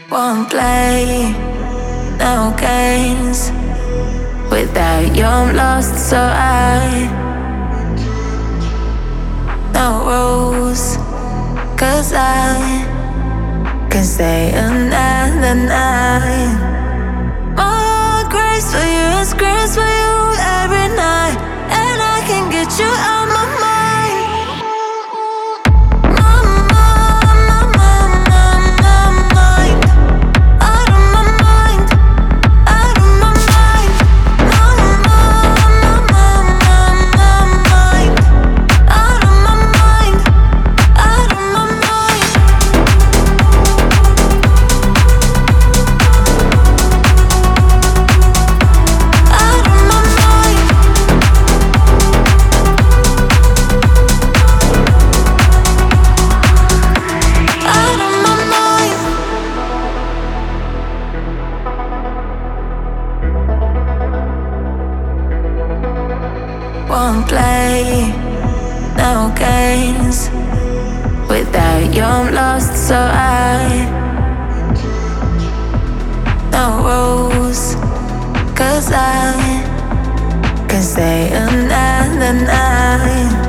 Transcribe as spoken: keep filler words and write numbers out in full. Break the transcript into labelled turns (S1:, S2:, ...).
S1: Won't play no games. Without you I'm lost, so I no rules. Cause I can stay another night. More grace for you, it's grace for you every night. And I can get you out my mind. My, my, my, my, my, my mind. Out of my mind. Out of my mind. My, my, my, my, my, my mind. Out of my mind. Out of my mind. Out of my mind. Out of my mind. Won't play no games. Without you I'm lost, so I no rules. Cause I can stay another night.